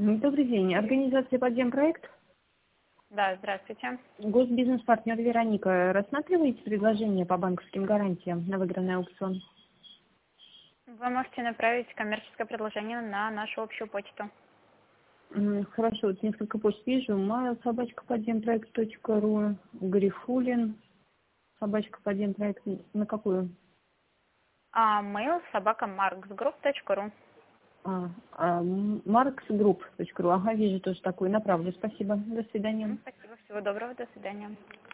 Добрый день. Организация «Подземпроект». Да, здравствуйте. Госбизнес-партнер Вероника. Рассматриваете предложение по банковским гарантиям на выигранный аукцион? Вы можете направить коммерческое предложение на нашу общую почту. Хорошо, вот несколько почт вижу. mail@podземпроект.ру, Грифулин, @podземпроект. На какую? Mail @marksgroup.ru. Marksgroup.ru. Ага, вижу тоже такую. Направлю. Спасибо. До свидания. Спасибо, всего доброго, до свидания.